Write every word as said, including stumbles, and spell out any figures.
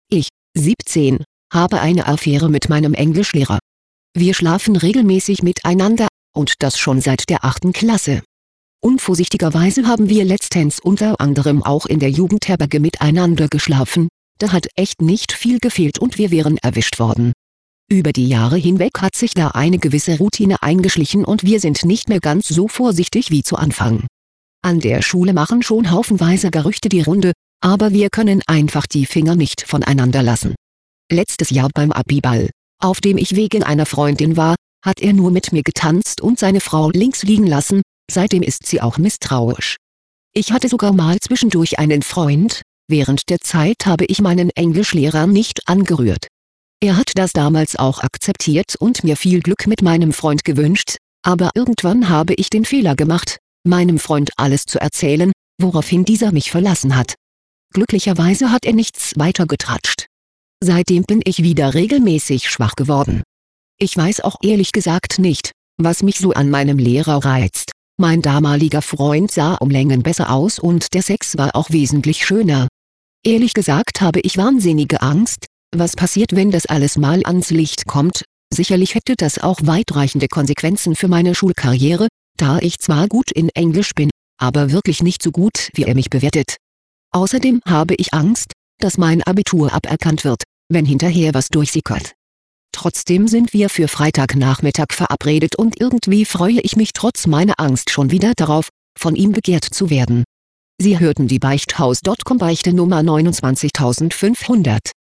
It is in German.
Ich, siebzehn, habe eine Affäre mit meinem Englischlehrer. Wir schlafen regelmäßig miteinander, und das schon seit der achten Klasse. Unvorsichtigerweise haben wir letztens unter anderem auch in der Jugendherberge miteinander geschlafen, da hat echt nicht viel gefehlt und wir wären erwischt worden. Über die Jahre hinweg hat sich da eine gewisse Routine eingeschlichen und wir sind nicht mehr ganz so vorsichtig wie zu Anfang. An der Schule machen schon haufenweise Gerüchte die Runde, aber wir können einfach die Finger nicht voneinander lassen. Letztes Jahr beim Abiball, auf dem ich wegen einer Freundin war, hat er nur mit mir getanzt und seine Frau links liegen lassen, seitdem ist sie auch misstrauisch. Ich hatte sogar mal zwischendurch einen Freund, während der Zeit habe ich meinen Englischlehrer nicht angerührt. Er hat das damals auch akzeptiert und mir viel Glück mit meinem Freund gewünscht, aber irgendwann habe ich den Fehler gemacht, meinem Freund alles zu erzählen, woraufhin dieser mich verlassen hat. Glücklicherweise hat er nichts weiter getratscht. Seitdem bin ich wieder regelmäßig schwach geworden. Ich weiß auch ehrlich gesagt nicht, was mich so an meinem Lehrer reizt. Mein damaliger Freund sah um Längen besser aus und der Sex war auch wesentlich schöner. Ehrlich gesagt habe ich wahnsinnige Angst, was passiert, wenn das alles mal ans Licht kommt. Sicherlich hätte das auch weitreichende Konsequenzen für meine Schulkarriere, da ich zwar gut in Englisch bin, aber wirklich nicht so gut, wie er mich bewertet. Außerdem habe ich Angst, dass mein Abitur aberkannt wird, wenn hinterher was durchsickert. Trotzdem sind wir für Freitagnachmittag verabredet und irgendwie freue ich mich trotz meiner Angst schon wieder darauf, von ihm begehrt zu werden. Sie hörten die Beichthaus Punkt com Beichte Nummer neunundzwanzigtausendfünfhundert.